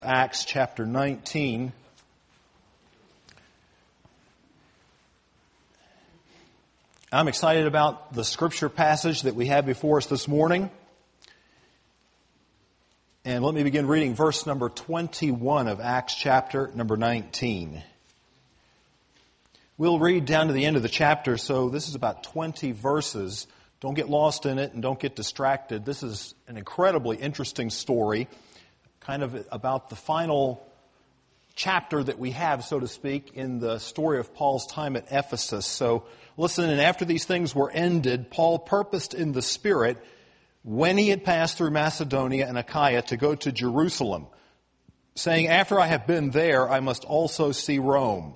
Acts chapter 19. I'm excited about the scripture passage that we have before us this morning. And let me begin reading verse number 21 of Acts chapter number 19. We'll read down to the end of the chapter, so this is about 20 verses. Don't get lost in it and don't get distracted. This is an incredibly interesting story, kind of about the final chapter that we have, so to speak, in the story of Paul's time at Ephesus. So listen, and after these things were ended, Paul purposed in the Spirit, when he had passed through Macedonia and Achaia, to go to Jerusalem, saying, after I have been there, I must also see Rome.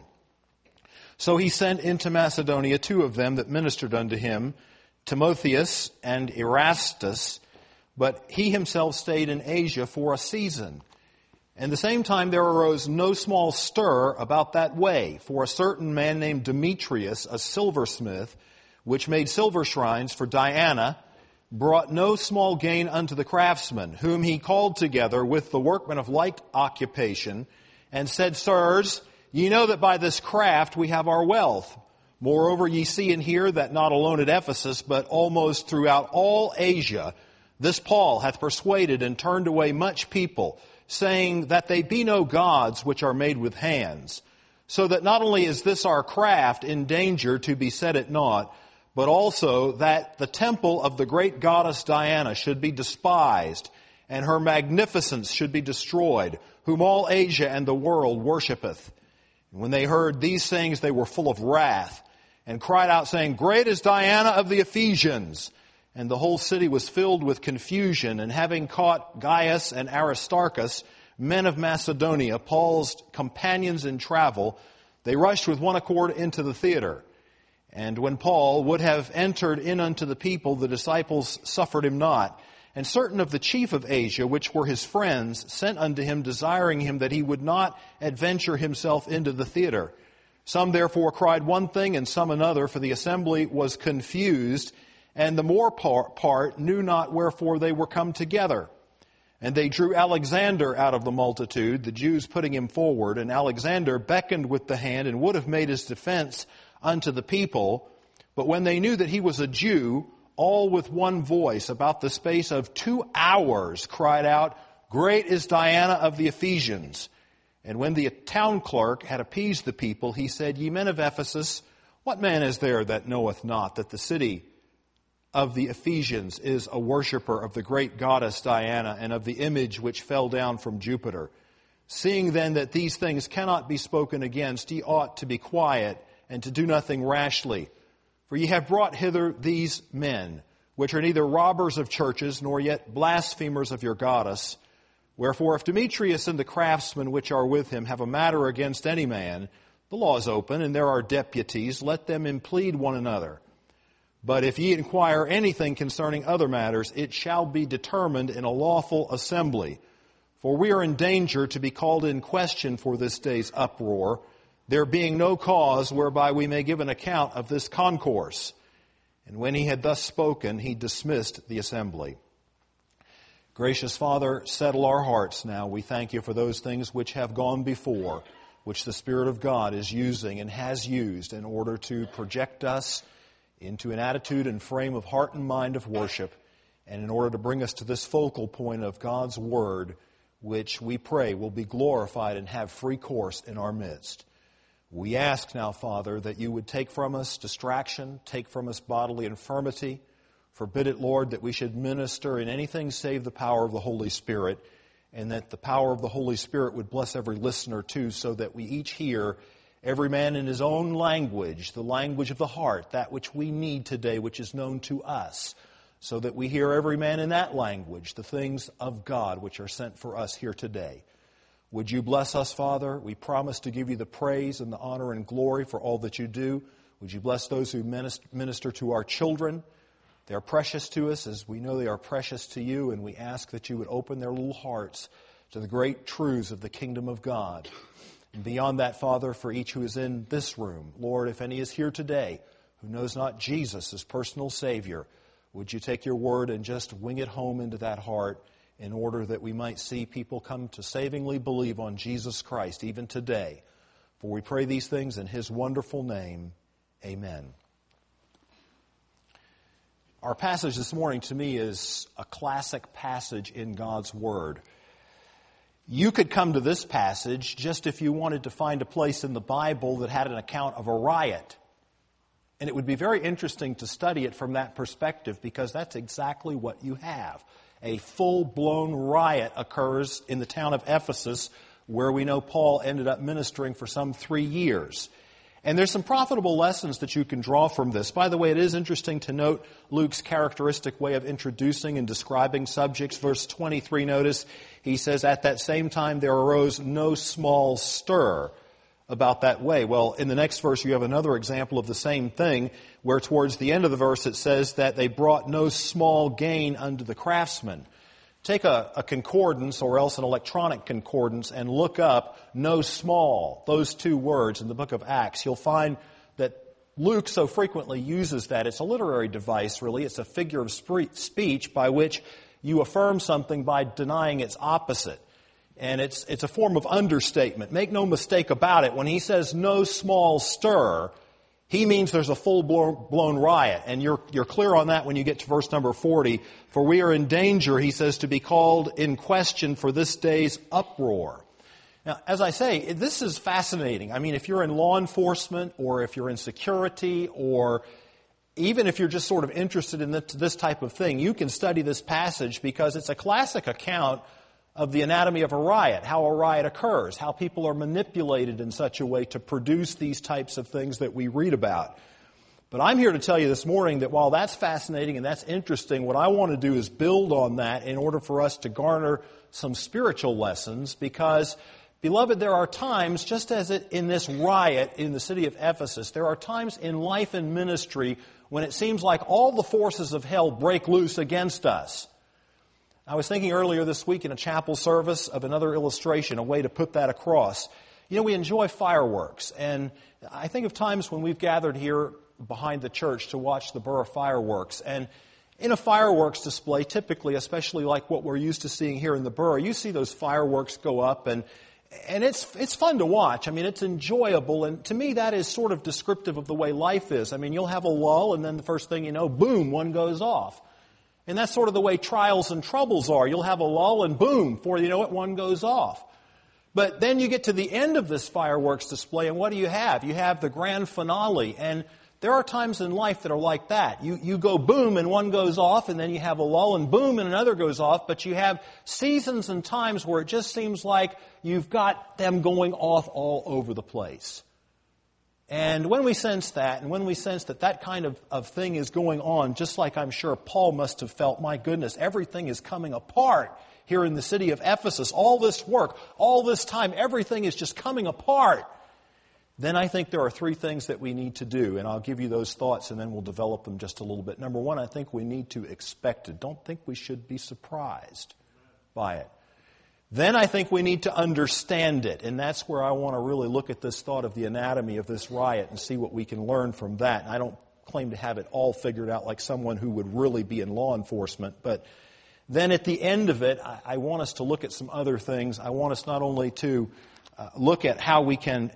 So he sent into Macedonia two of them that ministered unto him, Timotheus and Erastus, but he himself stayed in Asia for a season. And the same time there arose no small stir about that way, for a certain man named Demetrius, a silversmith, which made silver shrines for Diana, brought no small gain unto the craftsmen, whom he called together with the workmen of like occupation, and said, Sirs, ye know that by this craft we have our wealth. Moreover, ye see and hear that not alone at Ephesus, but almost throughout all Asia, this Paul hath persuaded and turned away much people, saying that they be no gods which are made with hands. So that not only is this our craft in danger to be set at naught, but also that the temple of the great goddess Diana should be despised, and her magnificence should be destroyed, whom all Asia and the world worshipeth. And when they heard these things, they were full of wrath, and cried out, saying, Great is Diana of the Ephesians. And the whole city was filled with confusion, and having caught Gaius and Aristarchus, men of Macedonia, Paul's companions in travel, they rushed with one accord into the theater. And when Paul would have entered in unto the people, the disciples suffered him not. And certain of the chief of Asia, which were his friends, sent unto him, desiring him that he would not adventure himself into the theater. Some therefore cried one thing, and some another, for the assembly was confused, and the more part knew not wherefore they were come together. And they drew Alexander out of the multitude, the Jews putting him forward. And Alexander beckoned with the hand, and would have made his defense unto the people. But when they knew that he was a Jew, all with one voice, about the space of 2 hours, cried out, Great is Diana of the Ephesians. And when the town clerk had appeased the people, he said, Ye men of Ephesus, what man is there that knoweth not that the city of the Ephesians is a worshipper of the great goddess Diana, and of the image which fell down from Jupiter? Seeing then that these things cannot be spoken against, ye ought to be quiet, and to do nothing rashly. For ye have brought hither these men, which are neither robbers of churches, nor yet blasphemers of your goddess. Wherefore, if Demetrius and the craftsmen which are with him have a matter against any man, the law is open, and there are deputies, let them implead one another. But if ye inquire anything concerning other matters, it shall be determined in a lawful assembly. For we are in danger to be called in question for this day's uproar, there being no cause whereby we may give an account of this concourse. And when he had thus spoken, he dismissed the assembly. Gracious Father, settle our hearts now. We thank you for those things which have gone before, which the Spirit of God is using and has used in order to project us into an attitude and frame of heart and mind of worship, and in order to bring us to this focal point of God's Word, which we pray will be glorified and have free course in our midst. We ask now, Father, that you would take from us distraction, take from us bodily infirmity. Forbid it, Lord, that we should minister in anything save the power of the Holy Spirit, and that the power of the Holy Spirit would bless every listener too, so that we each hear, every man in his own language, the language of the heart, that which we need today, which is known to us, so that we hear every man in that language, the things of God which are sent for us here today. Would you bless us, Father? We promise to give you the praise and the honor and glory for all that you do. Would you bless those who minister to our children? They are precious to us as we know they are precious to you, and we ask that you would open their little hearts to the great truths of the kingdom of God. And beyond that, Father, for each who is in this room, Lord, if any is here today who knows not Jesus as personal Savior, would you take your word and just wing it home into that heart in order that we might see people come to savingly believe on Jesus Christ even today. For we pray these things in His wonderful name. Amen. Our passage this morning to me is a classic passage in God's Word. You could come to this passage just if you wanted to find a place in the Bible that had an account of a riot. And it would be very interesting to study it from that perspective, because that's exactly what you have. A full-blown riot occurs in the town of Ephesus, where we know Paul ended up ministering for some 3 years. And there's some profitable lessons that you can draw from this. By the way, it is interesting to note Luke's characteristic way of introducing and describing subjects. Verse 23, notice, he says, "At that same time there arose no small stir about that way." Well, in the next verse you have another example of the same thing, where towards the end of the verse it says that they brought no small gain unto the craftsmen. Take a concordance or else an electronic concordance and look up "no small," those two words in the book of Acts. You'll find that Luke so frequently uses that. It's a literary device, really. It's a figure of speech by which you affirm something by denying its opposite. And it's a form of understatement. Make no mistake about it. When he says "no small stir," he means there's a full-blown riot. And you're clear on that when you get to verse number 40. "For we are in danger," he says, "to be called in question for this day's uproar." Now, as I say, this is fascinating. I mean, if you're in law enforcement, or if you're in security, or even if you're just sort of interested in this type of thing, you can study this passage, because it's a classic account of the anatomy of a riot, how a riot occurs, how people are manipulated in such a way to produce these types of things that we read about. But I'm here to tell you this morning that while that's fascinating and that's interesting, what I want to do is build on that in order for us to garner some spiritual lessons, because, beloved, there are times, just as in this riot in the city of Ephesus, there are times in life and ministry when it seems like all the forces of hell break loose against us. I was thinking earlier this week in a chapel service of another illustration, a way to put that across. You know, we enjoy fireworks, and I think of times when we've gathered here behind the church to watch the Borough fireworks. And in a fireworks display, typically, especially like what we're used to seeing here in the Borough, you see those fireworks go up, and it's fun to watch. I mean, it's enjoyable, and to me that is sort of descriptive of the way life is. I mean, you'll have a lull, and then the first thing you know, boom, one goes off. And that's sort of the way trials and troubles are. You'll have a lull and boom, before you know it, one goes off. But then you get to the end of this fireworks display, and what do you have? You have the grand finale. And there are times in life that are like that. You go boom and one goes off, and then you have a lull and boom and another goes off. But you have seasons and times where it just seems like you've got them going off all over the place. And when we sense that, and when we sense that that kind of thing is going on, just like I'm sure Paul must have felt, my goodness, everything is coming apart here in the city of Ephesus. All this work, all this time, everything is just coming apart. Then I think there are 3 things that we need to do, and I'll give you those thoughts and then we'll develop them just a little bit. Number 1, I think we need to expect it. Don't think we should be surprised by it. Then I think we need to understand it, and that's where I want to really look at this thought of the anatomy of this riot and see what we can learn from that. And I don't claim to have it all figured out like someone who would really be in law enforcement, but then at the end of it, I want us to look at some other things. I want us not only to look at how we can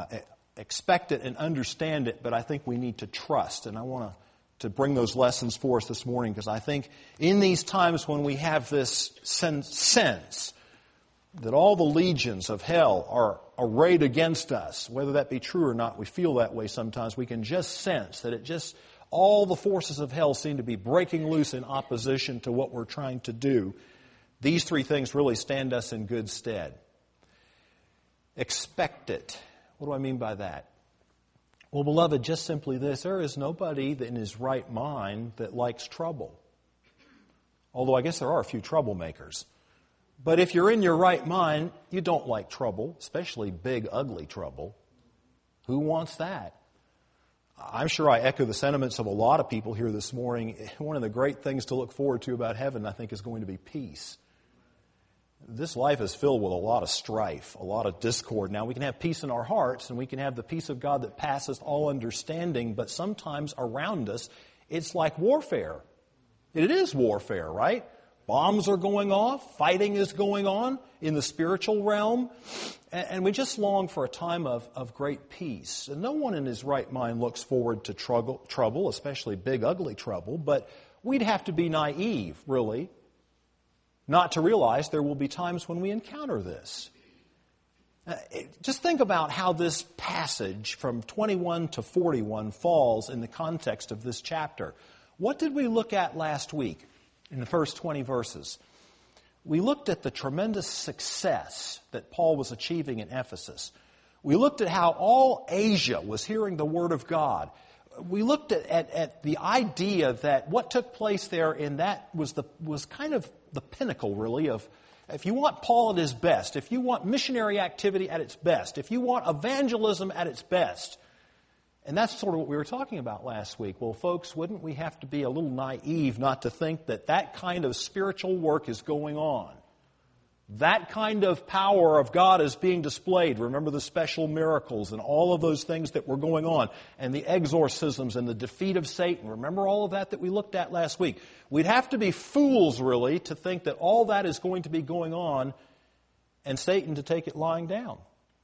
expect it and understand it, but I think we need to trust, and I want to bring those lessons for us this morning, because I think in these times when we have this sense that all the legions of hell are arrayed against us, whether that be true or not, we feel that way sometimes. We can just sense that all the forces of hell seem to be breaking loose in opposition to what we're trying to do. These 3 things really stand us in good stead. Expect it. What do I mean by that? Well, beloved, just simply this: there is nobody in his right mind that likes trouble. Although I guess there are a few troublemakers. But if you're in your right mind, you don't like trouble, especially big, ugly trouble. Who wants that? I'm sure I echo the sentiments of a lot of people here this morning. One of the great things to look forward to about heaven, I think, is going to be peace. This life is filled with a lot of strife, a lot of discord. Now, we can have peace in our hearts, and we can have the peace of God that passeth all understanding, but sometimes around us, it's like warfare. It is warfare, right? Bombs are going off. Fighting is going on in the spiritual realm. And we just long for a time of great peace. And no one in his right mind looks forward to trouble, especially big, ugly trouble. But we'd have to be naive, really, not to realize there will be times when we encounter this. Just think about how this passage from 21 to 41 falls in the context of this chapter. What did we look at last week in the first 20 verses? We looked at the tremendous success that Paul was achieving in Ephesus. We looked at how all Asia was hearing the Word of God. We looked at the idea that what took place there in that was kind of the pinnacle, really, of if you want Paul at his best, if you want missionary activity at its best, if you want evangelism at its best. And that's sort of what we were talking about last week. Well, folks, wouldn't we have to be a little naive not to think that that kind of spiritual work is going on? That kind of power of God is being displayed. Remember the special miracles and all of those things that were going on, and the exorcisms and the defeat of Satan. Remember all of that we looked at last week. We'd have to be fools, really, to think that all that is going to be going on and Satan to take it lying down.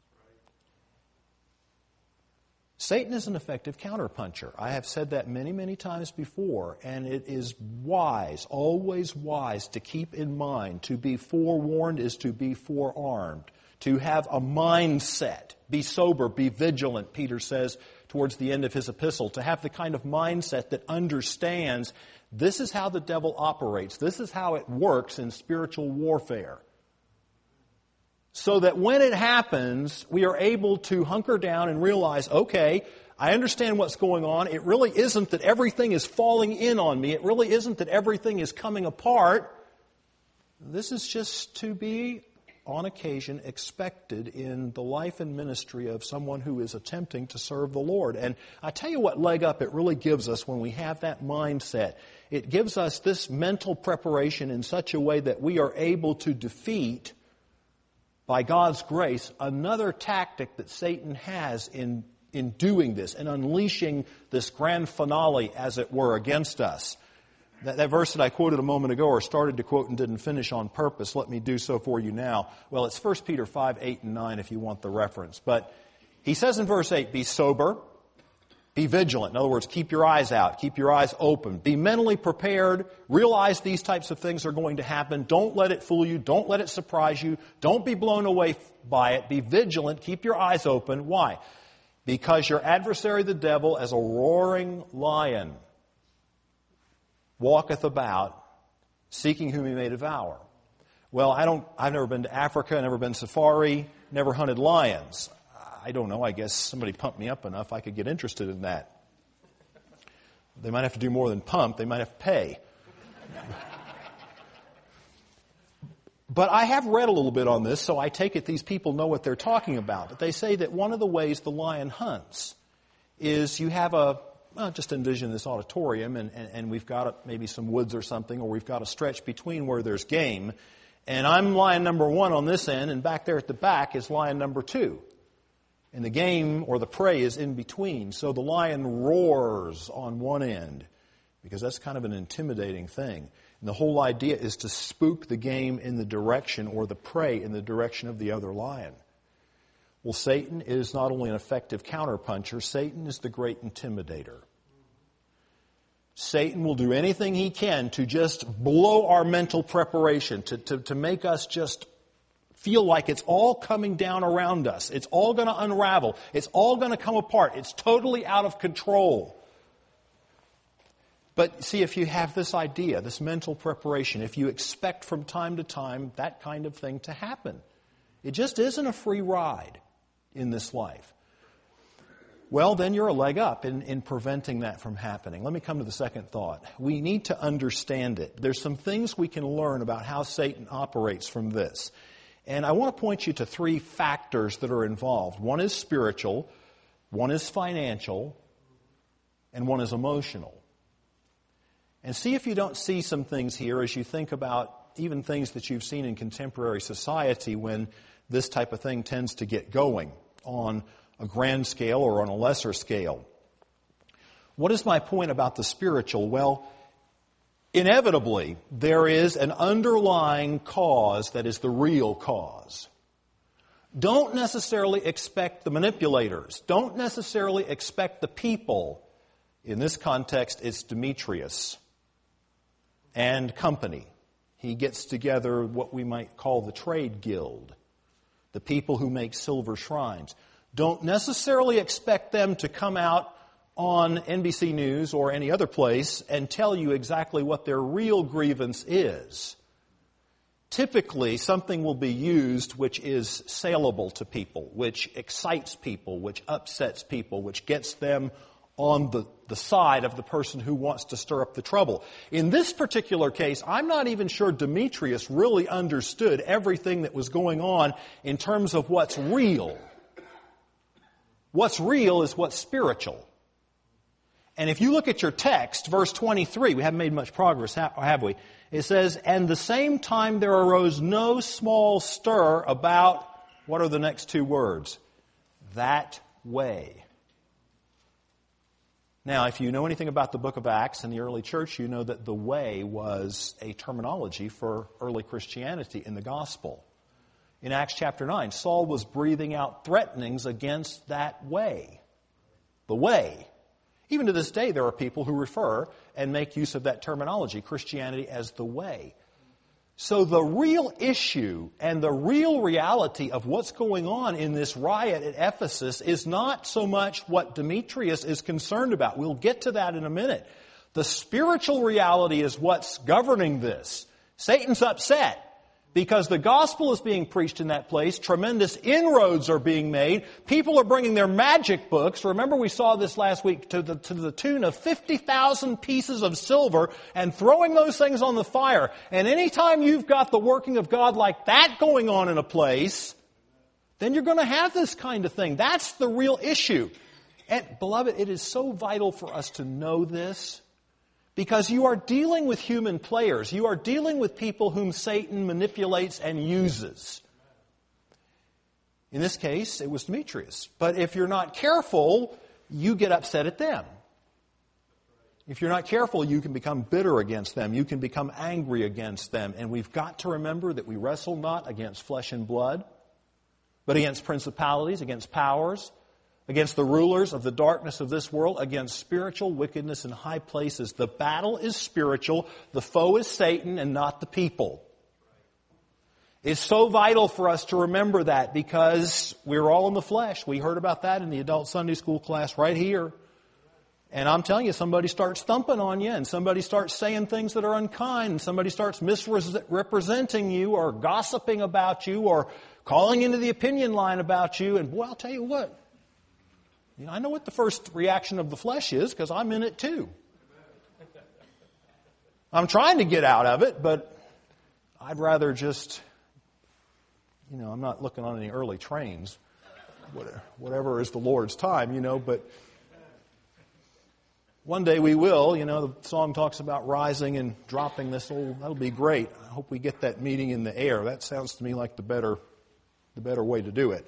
Satan is an effective counterpuncher. I have said that many, many times before, and it is wise, always wise, to keep in mind. To be forewarned is to be forearmed. To have a mindset. Be sober, be vigilant, Peter says towards the end of his epistle. To have the kind of mindset that understands this is how the devil operates. This is how it works in spiritual warfare. So that when it happens, we are able to hunker down and realize, okay, I understand what's going on. It really isn't that everything is falling in on me. It really isn't that everything is coming apart. This is just to be, on occasion, expected in the life and ministry of someone who is attempting to serve the Lord. And I tell you what leg up it really gives us when we have that mindset. It gives us this mental preparation in such a way that we are able to defeat, by God's grace, another tactic that Satan has in doing this and unleashing this grand finale, as it were, against us. That verse that I quoted a moment ago, or started to quote and didn't finish on purpose, let me do so for you now. Well, it's 1 Peter 5, 8, and 9 if you want the reference. But he says in verse 8, be sober, be vigilant. In other words, keep your eyes out, keep your eyes open. Be mentally prepared. Realize these types of things are going to happen. Don't let it fool you. Don't let it surprise you. Don't be blown away by it. Be vigilant. Keep your eyes open. Why? Because your adversary, the devil, as a roaring lion, walketh about, seeking whom he may devour. Well, I've never been to Africa, never been safari, never hunted lions. I don't know, I guess somebody pumped me up enough I could get interested in that. They might have to do more than pump, they might have to pay. But I have read a little bit on this, so I take it these people know what they're talking about. But they say that one of the ways the lion hunts is you have just envision this auditorium, and we've got maybe some woods or something, or we've got a stretch between where there's game, and I'm lion number 1 on this end, and back there at the back is lion number 2. And the game or the prey is in between. So the lion roars on one end, because that's kind of an intimidating thing. And the whole idea is to spook the game in the direction, or the prey in the direction of the other lion. Well, Satan is not only an effective counterpuncher, Satan is the great intimidator. Satan will do anything he can to just blow our mental preparation, to make us just feel like it's all coming down around us. It's all going to unravel. It's all going to come apart. It's totally out of control. But see, if you have this idea, this mental preparation, if you expect from time to time that kind of thing to happen, it just isn't a free ride in this life. Well, then you're a leg up in preventing that from happening. Let me come to the second thought. We need to understand it. There's some things we can learn about how Satan operates from this. And I want to point you to 3 factors that are involved. One is spiritual, one is financial, and one is emotional. And see if you don't see some things here as you think about even things that you've seen in contemporary society when this type of thing tends to get going on a grand scale or on a lesser scale. What is my point about the spiritual? Well, inevitably, there is an underlying cause that is the real cause. Don't necessarily expect the manipulators. Don't necessarily expect the people. In this context, it's Demetrius and company. He gets together what we might call the trade guild, the people who make silver shrines. Don't necessarily expect them to come out on NBC News or any other place and tell you exactly what their real grievance is. Typically, something will be used which is saleable to people, which excites people, which upsets people, which gets them on the side of the person who wants to stir up the trouble. In this particular case, I'm not even sure Demetrius really understood everything that was going on in terms of what's real. What's real is what's spiritual. And if you look at your text, verse 23, we haven't made much progress, have we? It says, "And the same time there arose no small stir about," what are the next two words? "That way." Now, if you know anything about the book of Acts and the early church, you know that the way was a terminology for early Christianity in the gospel. In Acts chapter 9, Saul was breathing out threatenings against that way. The way. Even to this day, there are people who refer and make use of that terminology, Christianity as the way. So the real issue and the real reality of what's going on in this riot at Ephesus is not so much what Demetrius is concerned about. We'll get to that in a minute. The spiritual reality is what's governing this. Satan's upset because the gospel is being preached in that place. Tremendous inroads are being made. People are bringing their magic books. Remember, we saw this last week to the tune of 50,000 pieces of silver and throwing those things on the fire. And anytime you've got the working of God like that going on in a place, then you're going to have this kind of thing. That's the real issue. And beloved, it is so vital for us to know this, because you are dealing with human players. You are dealing with people whom Satan manipulates and uses. In this case, it was Demetrius. But if you're not careful, you get upset at them. If you're not careful, you can become bitter against them. You can become angry against them. And we've got to remember that we wrestle not against flesh and blood, but against principalities, against powers, against the rulers of the darkness of this world, against spiritual wickedness in high places. The battle is spiritual. The foe is Satan and not the people. It's so vital for us to remember that, because we're all in the flesh. We heard about that in the adult Sunday school class right here. And I'm telling you, somebody starts thumping on you, and somebody starts saying things that are unkind, and somebody starts misrepresenting you or gossiping about you or calling into the opinion line about you. And boy, I'll tell you what. I know what the first reaction of the flesh is, because I'm in it too. I'm trying to get out of it, but I'd rather just, I'm not looking on any early trains. Whatever is the Lord's time, but one day we will. The song talks about rising and dropping this old. That'll be great. I hope we get that meeting in the air. That sounds to me like the better way to do it.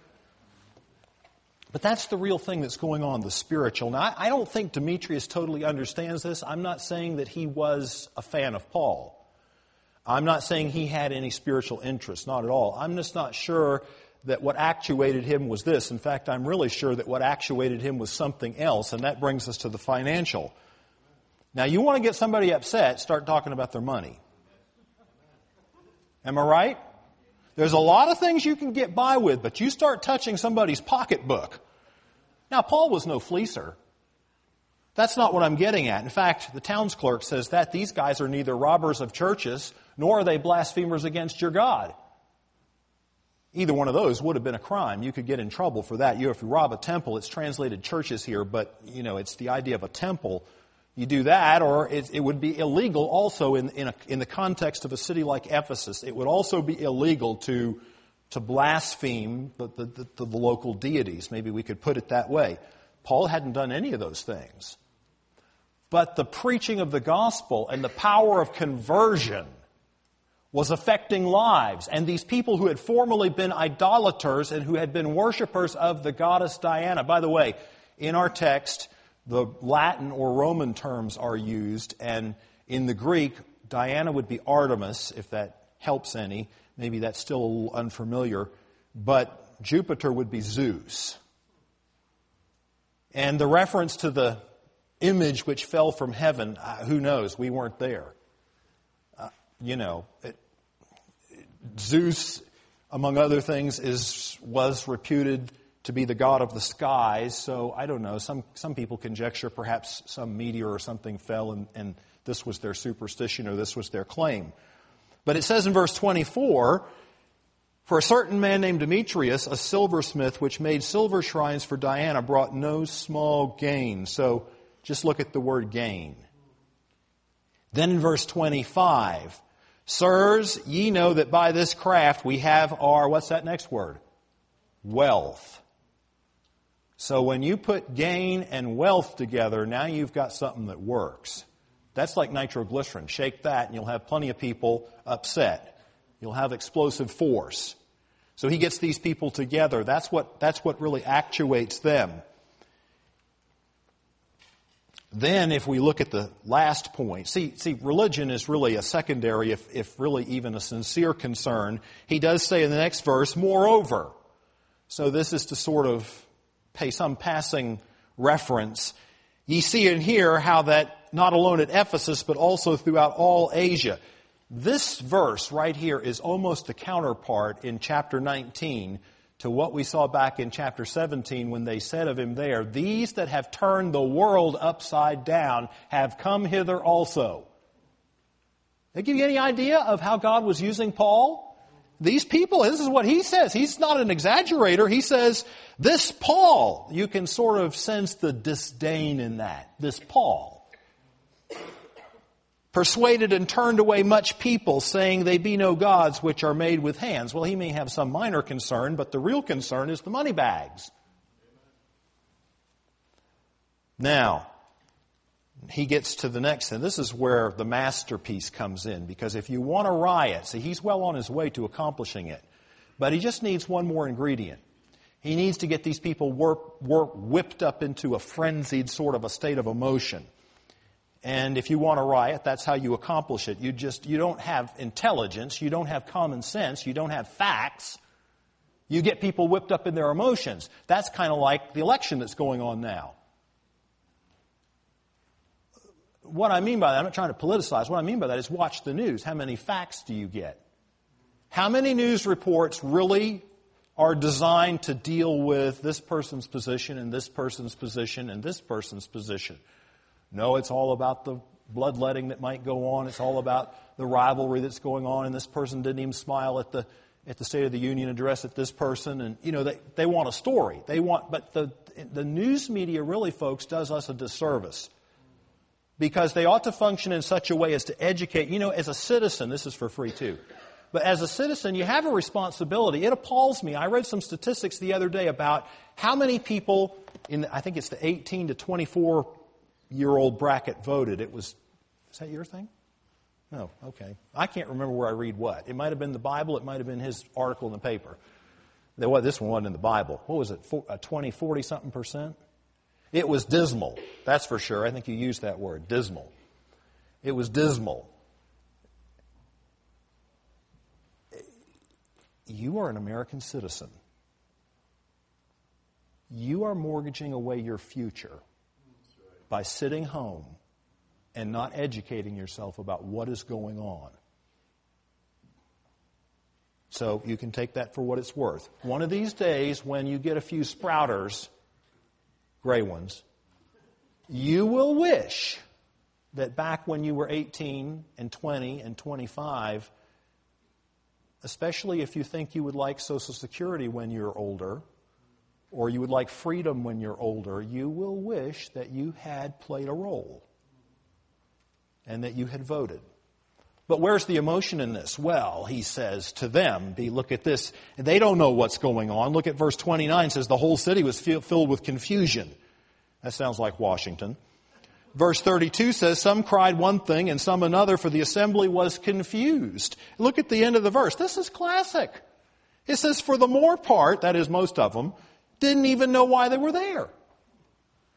But that's the real thing that's going on, the spiritual. Now, I don't think Demetrius totally understands this. I'm not saying that he was a fan of Paul. I'm not saying he had any spiritual interest, not at all. I'm just not sure that what actuated him was this. In fact, I'm really sure that what actuated him was something else, and that brings us to the financial. Now, you want to get somebody upset, start talking about their money. Am I right? There's a lot of things you can get by with, but you start touching somebody's pocketbook. Now, Paul was no fleecer. That's not what I'm getting at. In fact, the towns clerk says that these guys are neither robbers of churches, nor are they blasphemers against your God. Either one of those would have been a crime. You could get in trouble for that. If you rob a temple, it's translated churches here, but, it's the idea of a temple. You do that, or it would be illegal also in the context of a city like Ephesus. It would also be illegal to blaspheme the local deities. Maybe we could put it that way. Paul hadn't done any of those things. But the preaching of the gospel and the power of conversion was affecting lives. And these people who had formerly been idolaters and who had been worshipers of the goddess Diana. By the way, in our text, the Latin or Roman terms are used, and In the Greek, Diana would be Artemis, if that helps any. Maybe that's still a little unfamiliar. But Jupiter would be Zeus. And the reference to the image which fell from heaven, who knows? We weren't there. Zeus, among other things, was reputed to be the god of the skies. So I don't know. Some people conjecture perhaps some meteor or something fell and this was their superstition or this was their claim. But it says in verse 24, for a certain man named Demetrius, a silversmith, which made silver shrines for Diana, brought no small gain. So just look at the word gain. Then in verse 25, sirs, ye know that by this craft we have our, what's that next word? Wealth. So when you put gain and wealth together, now you've got something that works. That's like nitroglycerin. Shake that and you'll have plenty of people upset. You'll have explosive force. So he gets these people together. That's what really actuates them. Then if we look at the last point, see, religion is really a secondary, if really even a sincere concern. He does say in the next verse, moreover. So this is to sort of pay some passing reference. Ye see and hear how that not alone at Ephesus, but also throughout all Asia. This verse right here is almost the counterpart in chapter 19 to what we saw back in chapter 17 when they said of him there, these that have turned the world upside down have come hither also. They give you any idea of how God was using Paul? These people, this is what he says. He's not an exaggerator. He says, this Paul, you can sort of sense the disdain in that. This Paul. Persuaded and turned away much people, saying they be no gods which are made with hands. Well, he may have some minor concern, but the real concern is the money bags. Now, he gets to the next thing. This is where the masterpiece comes in, because if you want a riot, see, he's well on his way to accomplishing it, but he just needs one more ingredient. He needs to get these people whipped up into a frenzied sort of a state of emotion. And if you want a riot, that's how you accomplish it. You don't have intelligence, you don't have common sense, you don't have facts. You get people whipped up in their emotions. That's kind of like the election that's going on now. What I mean by that, I'm not trying to politicize, what I mean by that is watch the news. How many facts do you get? How many news reports really are designed to deal with this person's position and this person's position and this person's position? No, it's all about the bloodletting that might go on. It's all about the rivalry that's going on. And this person didn't even smile at the State of the Union address at this person. And, they want a story. But the news media really, folks, does us a disservice. Because they ought to function in such a way as to educate. As a citizen, this is for free too. But as a citizen, you have a responsibility. It appalls me. I read some statistics the other day about how many people I think it's the 18 to 24-year-old bracket voted. Is that your thing? No, okay. I can't remember where I read what. It might have been the Bible. It might have been his article in the paper. This one wasn't in the Bible. What was it, 20, 40-something percent? It was dismal, that's for sure. I think you used that word, dismal. It was dismal. You are an American citizen. You are mortgaging away your future by sitting home and not educating yourself about what is going on. So you can take that for what it's worth. One of these days, when you get a few sprouters, gray ones, you will wish that back when you were 18 and 20 and 25, especially if you think you would like Social Security when you're older, or you would like freedom when you're older, you will wish that you had played a role and that you had voted. But where's the emotion in this? Well, he says to them, look at this. They don't know what's going on. Look at verse 29. It says the whole city was filled with confusion. That sounds like Washington. Verse 32 says some cried one thing and some another, for the assembly was confused. Look at the end of the verse. This is classic. It says for the more part, that is most of them, didn't even know why they were there.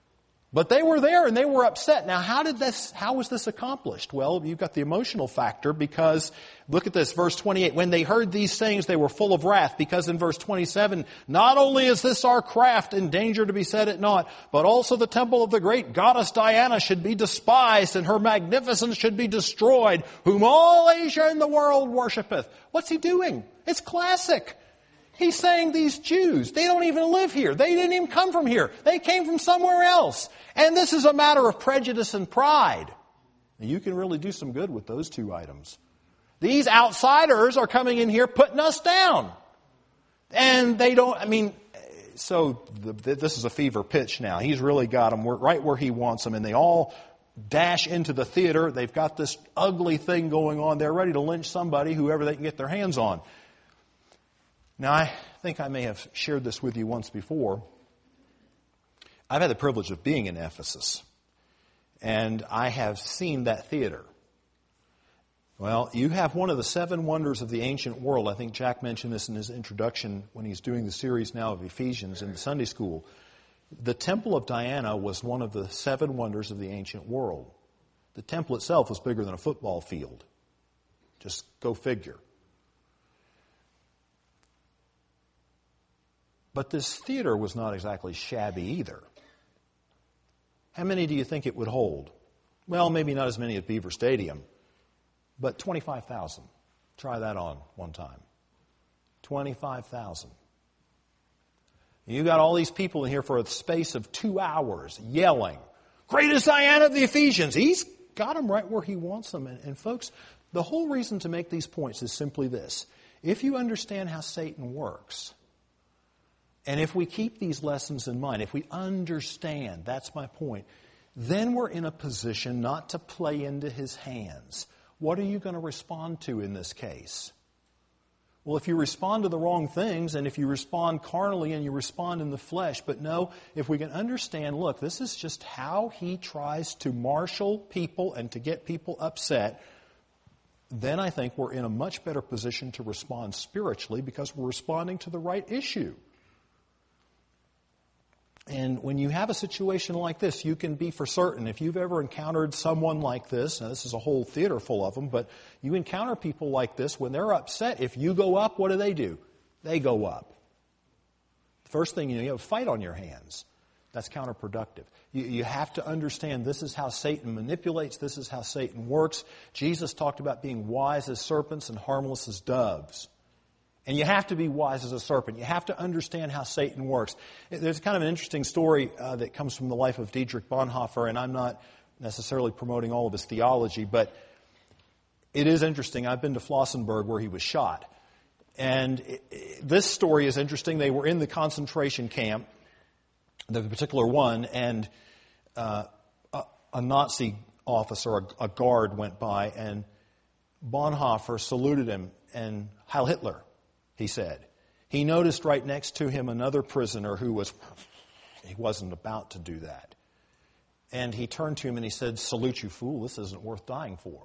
But they were there and they were upset. Now, how was this accomplished? Well, you've got the emotional factor because, look at this, verse 28. When they heard these things, they were full of wrath, because in verse 27, not only is this our craft in danger to be set at naught, but also the temple of the great goddess Diana should be despised, and her magnificence should be destroyed, whom all Asia and the world worshipeth. What's he doing? It's classic. He's saying these Jews, they don't even live here. They didn't even come from here. They came from somewhere else. And this is a matter of prejudice and pride. And you can really do some good with those two items. These outsiders are coming in here putting us down. And they don't, so this is a fever pitch now. He's really got them right where he wants them. And they all dash into the theater. They've got this ugly thing going on. They're ready to lynch somebody, whoever they can get their hands on. Now, I think I may have shared this with you once before. I've had the privilege of being in Ephesus, and I have seen that theater. Well, you have one of the 7 wonders of the ancient world. I think Jack mentioned this in his introduction when he's doing the series now of Ephesians in the Sunday school. The Temple of Diana was one of the 7 wonders of the ancient world. The temple itself was bigger than a football field. Just go figure. But this theater was not exactly shabby either. How many do you think it would hold? Well, maybe not as many as Beaver Stadium, but 25,000. Try that on one time. 25,000. You got all these people in here for a space of 2 hours yelling, "Greatest Diana of the Ephesians." He's got them right where he wants them. And folks, the whole reason to make these points is simply this. If you understand how Satan works, and if we keep these lessons in mind, if we understand, that's my point, then we're in a position not to play into his hands. What are you going to respond to in this case? Well, if you respond to the wrong things, and if you respond carnally and you respond in the flesh, but no, if we can understand, look, this is just how he tries to marshal people and to get people upset, then I think we're in a much better position to respond spiritually because we're responding to the right issue. And when you have a situation like this, you can be for certain, if you've ever encountered someone like this, now this is a whole theater full of them, but you encounter people like this, when they're upset, if you go up, what do? They go up. The first thing you have a fight on your hands. That's counterproductive. You have to understand this is how Satan manipulates, this is how Satan works. Jesus talked about being wise as serpents and harmless as doves. And you have to be wise as a serpent. You have to understand how Satan works. There's kind of an interesting story that comes from the life of Dietrich Bonhoeffer, and I'm not necessarily promoting all of his theology, but it is interesting. I've been to Flossenburg where he was shot. And this story is interesting. They were in the concentration camp, the particular one, and a Nazi officer, a guard, went by, and Bonhoeffer saluted him, and Heil Hitler, he said. He noticed right next to him another prisoner who wasn't about to do that. And he turned to him and he said, "Salute, you fool, this isn't worth dying for."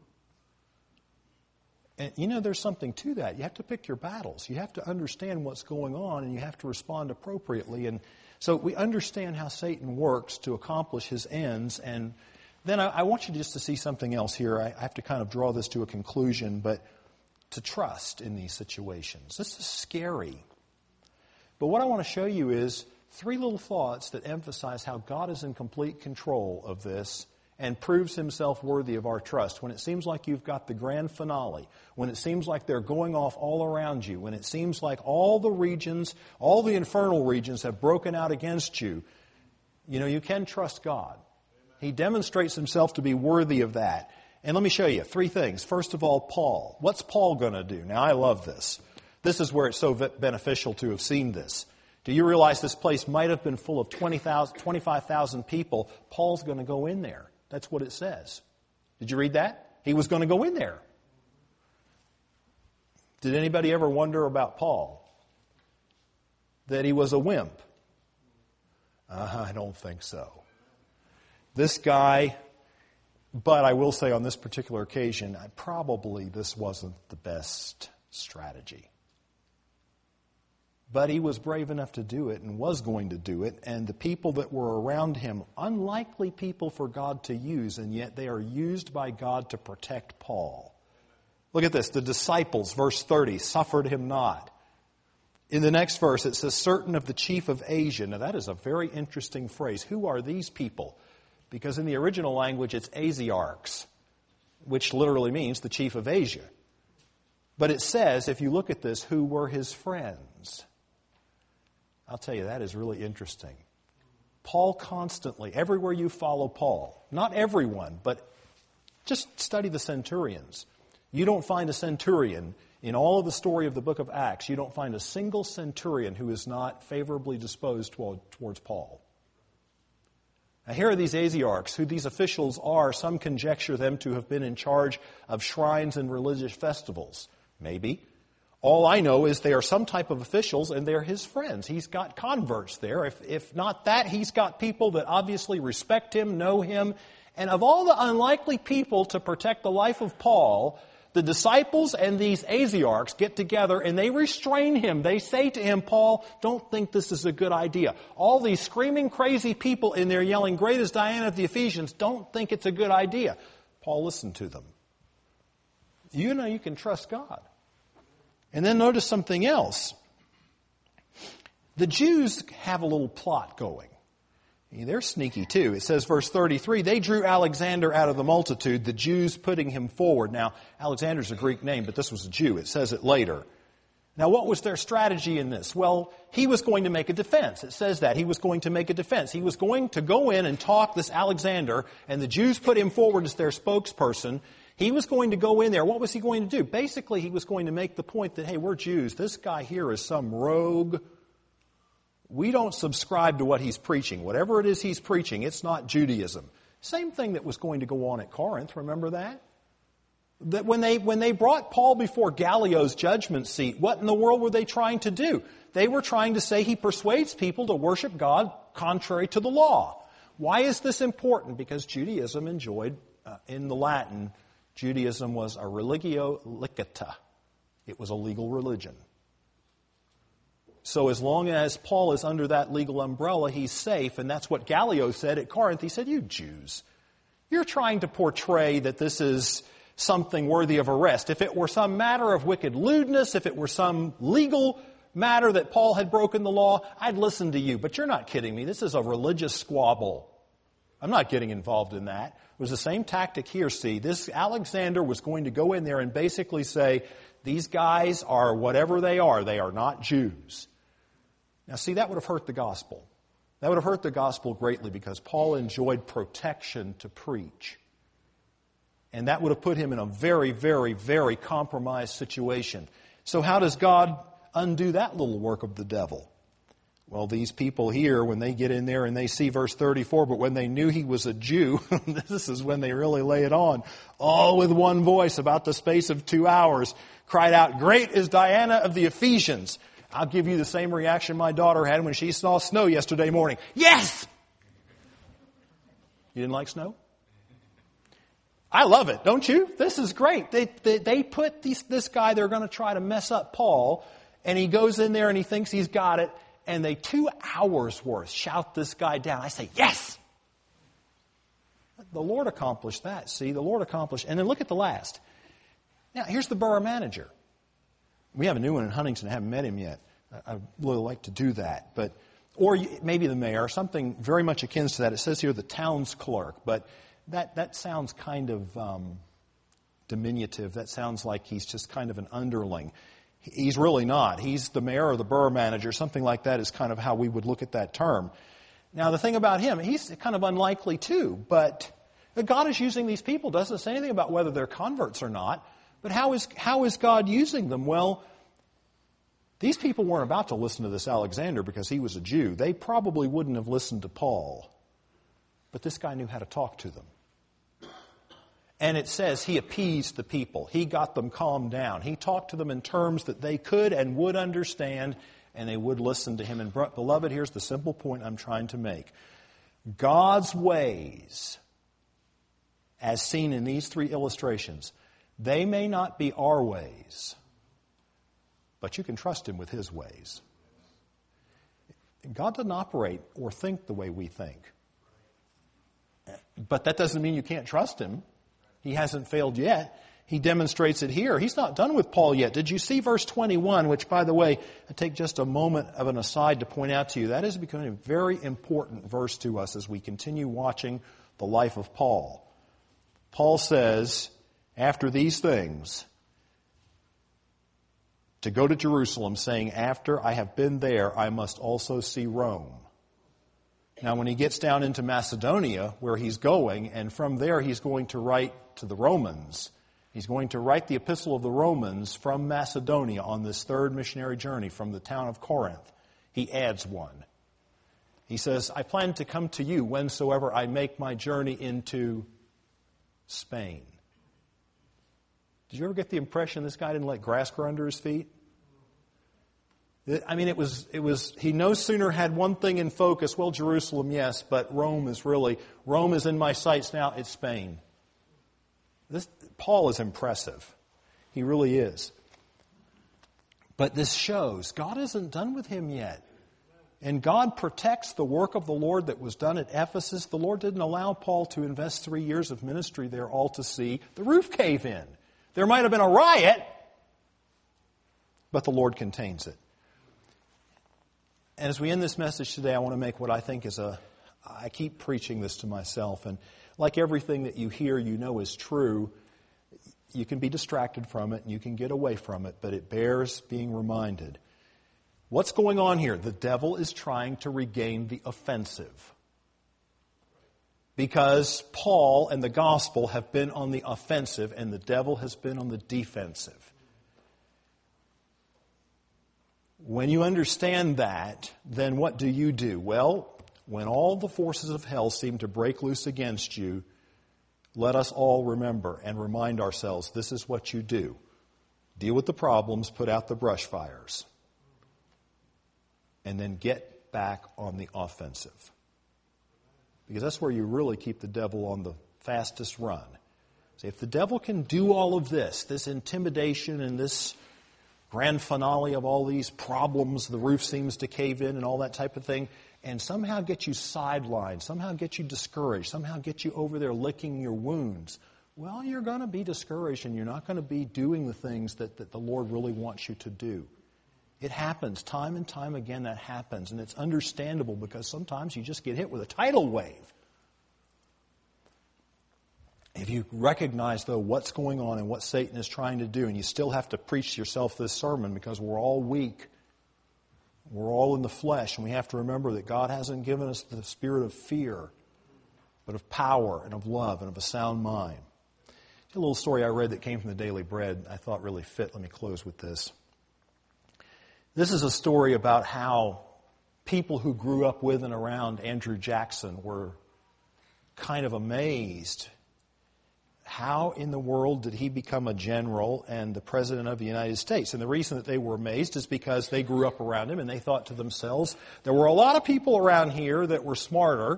And there's something to that. You have to pick your battles. You have to understand what's going on and you have to respond appropriately. And so we understand how Satan works to accomplish his ends. And then I want you just to see something else here. I have to kind of draw this to a conclusion, but to trust in these situations. This is scary. But what I want to show you is 3 little thoughts that emphasize how God is in complete control of this and proves himself worthy of our trust. When it seems like you've got the grand finale, when it seems like they're going off all around you, when it seems like all the regions, all the infernal regions have broken out against you, you can trust God. He demonstrates himself to be worthy of that. And let me show you 3 things. First of all, Paul. What's Paul going to do? Now, I love this. This is where it's so beneficial to have seen this. Do you realize this place might have been full of 25,000 people? Paul's going to go in there. That's what it says. Did you read that? He was going to go in there. Did anybody ever wonder about Paul? That he was a wimp? I don't think so. This guy... But I will say on this particular occasion, probably this wasn't the best strategy. But he was brave enough to do it and was going to do it. And the people that were around him, unlikely people for God to use, and yet they are used by God to protect Paul. Look at this. The disciples, verse 30, suffered him not. In the next verse, it says, certain of the chief of Asia. Now that is a very interesting phrase. Who are these people? Because in the original language, it's Asiarchs, which literally means the chief of Asia. But it says, if you look at this, who were his friends? I'll tell you, that is really interesting. Paul constantly, everywhere you follow Paul, not everyone, but just study the centurions. You don't find a centurion in all of the story of the book of Acts. You don't find a single centurion who is not favorably disposed towards Paul. Now here are these Asiarchs, who these officials are. Some conjecture them to have been in charge of shrines and religious festivals. Maybe. All I know is they are some type of officials and they're his friends. He's got converts there. If not that, he's got people that obviously respect him, know him. And of all the unlikely people to protect the life of Paul, the disciples and these Asiarchs get together and they restrain him. They say to him, Paul, don't think this is a good idea. All these screaming crazy people in there yelling, great is Diana of the Ephesians, don't think it's a good idea. Paul listened to them. You know you can trust God. And then notice something else. The Jews have a little plot going. They're sneaky too. It says, verse 33, they drew Alexander out of the multitude, the Jews putting him forward. Now, Alexander's a Greek name, but this was a Jew. It says it later. Now, what was their strategy in this? Well, he was going to make a defense. It says that. He was going to make a defense. He was going to go in and talk this Alexander, and the Jews put him forward as their spokesperson. He was going to go in there. What was he going to do? Basically, he was going to make the point that, hey, we're Jews. This guy here is some rogue. We don't subscribe to what he's preaching. Whatever it is he's preaching, it's not Judaism. Same thing that was going to go on at Corinth. Remember that? That when they brought Paul before Gallio's judgment seat, what in the world were they trying to do? They were trying to say he persuades people to worship God contrary to the law. Why is this important? Because Judaism enjoyed, in the Latin, Judaism was a religio licita. It was a legal religion. So as long as Paul is under that legal umbrella, he's safe. And that's what Gallio said at Corinth. He said, you Jews, you're trying to portray that this is something worthy of arrest. If it were some matter of wicked lewdness, if it were some legal matter that Paul had broken the law, I'd listen to you. But you're not kidding me. This is a religious squabble. I'm not getting involved in that. It was the same tactic here, see. This Alexander was going to go in there and basically say, these guys are whatever they are not Jews. Now see, that would have hurt the gospel. That would have hurt the gospel greatly because Paul enjoyed protection to preach. And that would have put him in a very, very, very compromised situation. So how does God undo that little work of the devil? Well, these people here, when they get in there and they see verse 34, but when they knew he was a Jew, this is when they really lay it on, all with one voice about the space of 2 hours, cried out, great is Diana of the Ephesians. I'll give you the same reaction my daughter had when she saw snow yesterday morning. Yes! You didn't like snow? I love it, don't you? This is great. They put this guy, they're going to try to mess up Paul, and he goes in there and he thinks he's got it, and they 2 hours worth shout this guy down. I say, yes! The Lord accomplished that, see? The Lord accomplished. And then look at the last. Now, here's the borough manager. We have a new one in Huntington. I haven't met him yet. I'd really like to do that. Or maybe the mayor, something very much akin to that. It says here the town's clerk, but that sounds kind of diminutive. That sounds like he's just kind of an underling. He's really not. He's the mayor or the borough manager. Something like that is kind of how we would look at that term. Now, the thing about him, he's kind of unlikely too, but God is using these people. Doesn't say anything about whether they're converts or not. But how is God using them? Well, these people weren't about to listen to this Alexander because he was a Jew. They probably wouldn't have listened to Paul. But this guy knew how to talk to them. And it says he appeased the people. He got them calmed down. He talked to them in terms that they could and would understand, and they would listen to him. And beloved, here's the simple point I'm trying to make. God's ways, as seen in these 3 illustrations, they may not be our ways, but you can trust him with his ways. God doesn't operate or think the way we think. But that doesn't mean you can't trust Him. He hasn't failed yet. He demonstrates it here. He's not done with Paul yet. Did you see verse 21, which, by the way, I take just a moment of an aside to point out to you. That is becoming a very important verse to us as we continue watching the life of Paul. Paul says, after these things, to go to Jerusalem, saying, after I have been there, I must also see Rome. Now, when he gets down into Macedonia, where he's going, and from there he's going to write to the Romans, he's going to write the Epistle of the Romans from Macedonia on this third missionary journey from the town of Corinth. He adds one. He says, I plan to come to you whensoever I make my journey into Spain. Did you ever get the impression this guy didn't let grass grow under his feet? I mean, it was, he no sooner had one thing in focus, well, Jerusalem, yes, but Rome is in my sights now, it's Spain. Paul is impressive. He really is. But this shows God isn't done with him yet. And God protects the work of the Lord that was done at Ephesus. The Lord didn't allow Paul to invest 3 years of ministry there all to see the roof cave in. There might have been a riot, but the Lord contains it. And as we end this message today, I want to make what I think is I keep preaching this to myself, and like everything that you hear you know is true, you can be distracted from it and you can get away from it, but it bears being reminded. What's going on here? The devil is trying to regain the offensive. Because Paul and the gospel have been on the offensive and the devil has been on the defensive. When you understand that, then what do? Well, when all the forces of hell seem to break loose against you, let us all remember and remind ourselves, this is what you do. Deal with the problems, put out the brush fires, and then get back on the offensive. Because that's where you really keep the devil on the fastest run. See, if the devil can do all of this intimidation and this grand finale of all these problems, the roof seems to cave in and all that type of thing, and somehow get you sidelined, somehow get you discouraged, somehow get you over there licking your wounds, well, you're going to be discouraged and you're not going to be doing the things that the Lord really wants you to do. It happens. Time and time again that happens. And it's understandable because sometimes you just get hit with a tidal wave. If you recognize, though, what's going on and what Satan is trying to do, and you still have to preach yourself this sermon because we're all weak, we're all in the flesh, and we have to remember that God hasn't given us the spirit of fear, but of power and of love and of a sound mind. A little story I read that came from the Daily Bread I thought really fit. Let me close with this. This is a story about how people who grew up with and around Andrew Jackson were kind of amazed. How in the world did he become a general and the President of the United States? And the reason that they were amazed is because they grew up around him and they thought to themselves, there were a lot of people around here that were smarter,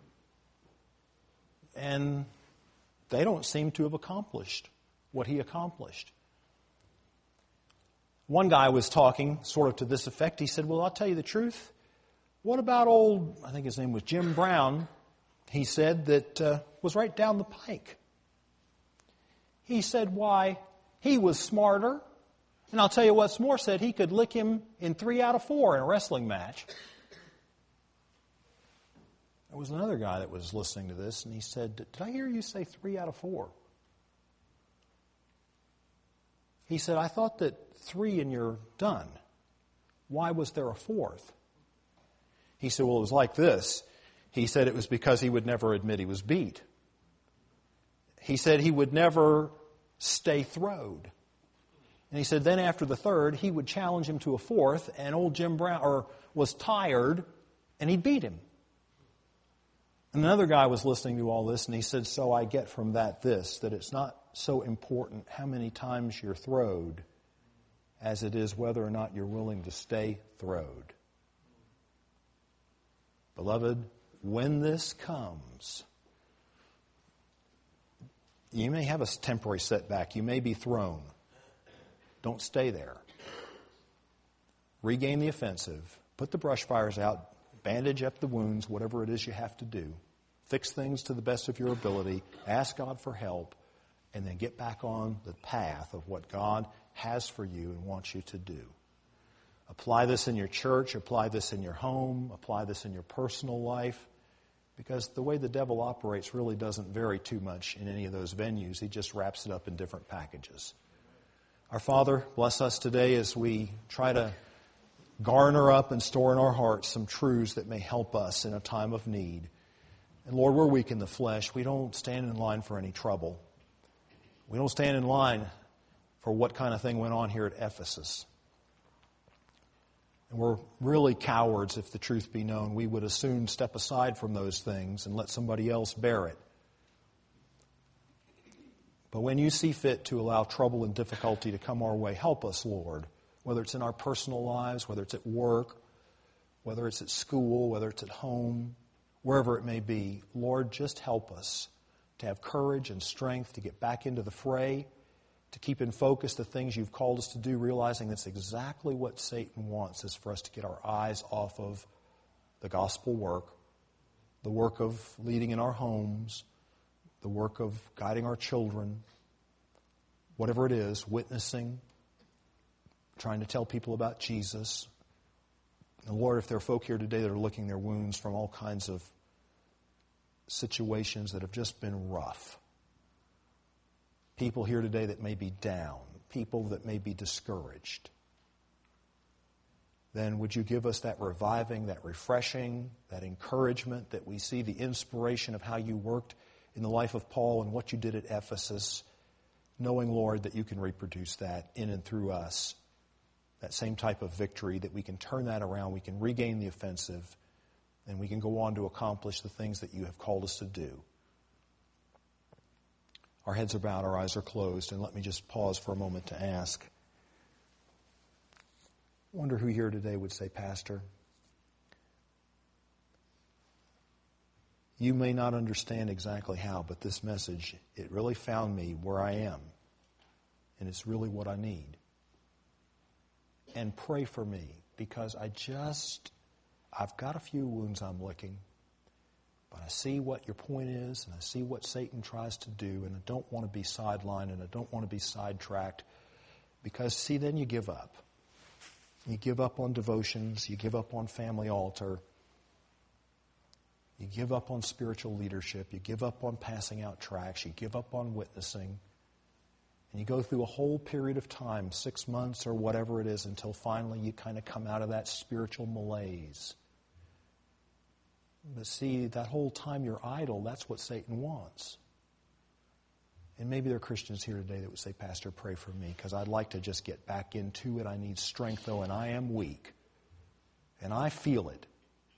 and they don't seem to have accomplished what he accomplished. One guy was talking sort of to this effect. He said, well, I'll tell you the truth. What about old, I think his name was Jim Brown, he said, that was right down the pike. He said, why, he was smarter. And I'll tell you what's more, said he could lick him in 3 out of 4 in a wrestling match. There was another guy that was listening to this, and he said, did I hear you say 3 out of 4? He said, I thought that 3 and you're done. Why was there a 4th? He said, well, it was like this. He said it was because he would never admit he was beat. He said he would never stay throwed. And he said then after the 3rd, he would challenge him to a 4th, and old Jim Brown was tired, and he'd beat him. And another guy was listening to all this, and he said, so I get from that that it's not so important how many times you're throwed as it is whether or not you're willing to stay throwed. Beloved, when this comes, you may have a temporary setback. You may be thrown. Don't stay there. Regain the offensive. Put the brush fires out. bandage up the wounds, whatever it is you have to do. Fix things to the best of your ability. Ask God for help. And then get back on the path of what God has for you and wants you to do. Apply this in your church. Apply this in your home. Apply this in your personal life. Because the way the devil operates really doesn't vary too much in any of those venues. He just wraps it up in different packages. Our Father, bless us today as we try to garner up and store in our hearts some truths that may help us in a time of need. And Lord, we're weak in the flesh. We don't stand in line for any trouble. We don't stand in line for what kind of thing went on here at Ephesus. And we're really cowards, if the truth be known. We would as soon step aside from those things and let somebody else bear it. But when you see fit to allow trouble and difficulty to come our way, help us, Lord, whether it's in our personal lives, whether it's at work, whether it's at school, whether it's at home, wherever it may be. Lord, just help us to have courage and strength to get back into the fray, to keep in focus the things you've called us to do, realizing that's exactly what Satan wants, is for us to get our eyes off of the gospel work, the work of leading in our homes, the work of guiding our children, whatever it is, witnessing, trying to tell people about Jesus. And Lord, if there are folk here today that are licking their wounds from all kinds of situations that have just been rough, people here today that may be down, people that may be discouraged, then would you give us that reviving, that refreshing, that encouragement, that we see the inspiration of how you worked in the life of Paul and what you did at Ephesus, knowing, Lord, that you can reproduce that in and through us, that same type of victory, that we can turn that around, we can regain the offensive, and we can go on to accomplish the things that you have called us to do. Our heads are bowed, our eyes are closed, and let me just pause for a moment to ask. I wonder who here today would say, Pastor, you may not understand exactly how, but this message, it really found me where I am, and it's really what I need. And pray for me, because I've got a few wounds I'm licking. But I see what your point is, and I see what Satan tries to do, and I don't want to be sidelined, and I don't want to be sidetracked. Because, see, then you give up. You give up on devotions. You give up on family altar. You give up on spiritual leadership. You give up on passing out tracts. You give up on witnessing. And you go through a whole period of time, 6 months or whatever it is, until finally you kind of come out of that spiritual malaise. But see, that whole time you're idle, that's what Satan wants. And maybe there are Christians here today that would say, Pastor, pray for me, because I'd like to just get back into it. I need strength, though, and I am weak. And I feel it.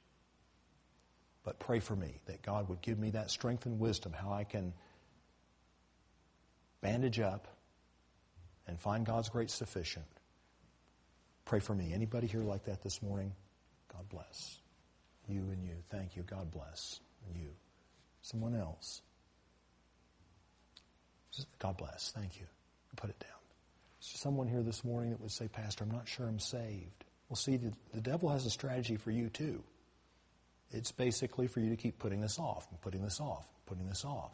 But pray for me, that God would give me that strength and wisdom, how I can bandage up and find God's grace sufficient. Pray for me. Anybody here like that this morning? God bless. You and you. Thank you. God bless. You. Someone else. God bless. Thank you. Put it down. Is there someone here this morning that would say, Pastor, I'm not sure I'm saved? Well, see, the devil has a strategy for you too. It's basically for you to keep putting this off, and putting this off, putting this off.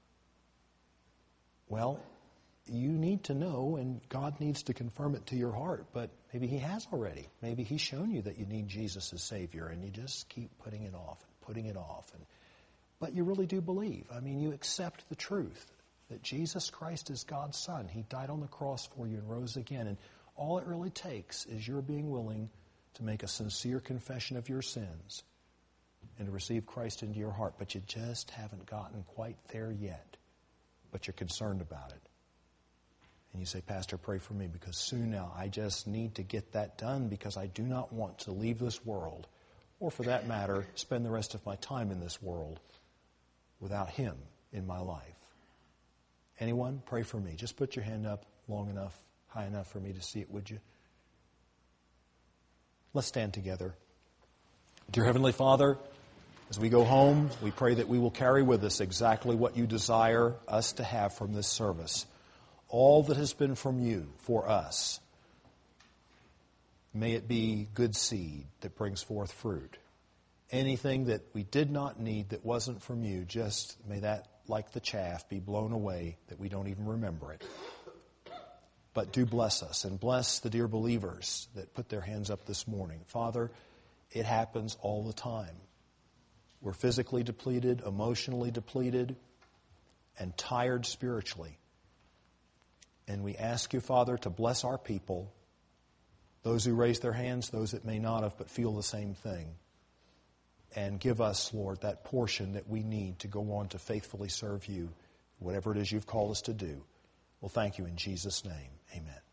Well, you need to know, and God needs to confirm it to your heart, but maybe He has already. Maybe He's shown you that you need Jesus as Savior, and you just keep putting it off and putting it off. But you really do believe. I mean, you accept the truth that Jesus Christ is God's Son. He died on the cross for you and rose again. And all it really takes is your being willing to make a sincere confession of your sins and to receive Christ into your heart. But you just haven't gotten quite there yet. But you're concerned about it. And you say, Pastor, pray for me, because soon now I just need to get that done, because I do not want to leave this world, or for that matter, spend the rest of my time in this world without Him in my life. Anyone? Pray for me. Just put your hand up long enough, high enough for me to see it, would you? Let's stand together. Dear Heavenly Father, as we go home, we pray that we will carry with us exactly what you desire us to have from this service. All that has been from you for us. May it be good seed that brings forth fruit. Anything that we did not need that wasn't from you, just may that, like the chaff, be blown away that we don't even remember it. But do bless us and bless the dear believers that put their hands up this morning. Father, it happens all the time. We're physically depleted, emotionally depleted, and tired spiritually. And we ask you, Father, to bless our people, those who raise their hands, those that may not have but feel the same thing. And give us, Lord, that portion that we need to go on to faithfully serve you, whatever it is you've called us to do. Well, thank you in Jesus' name. Amen.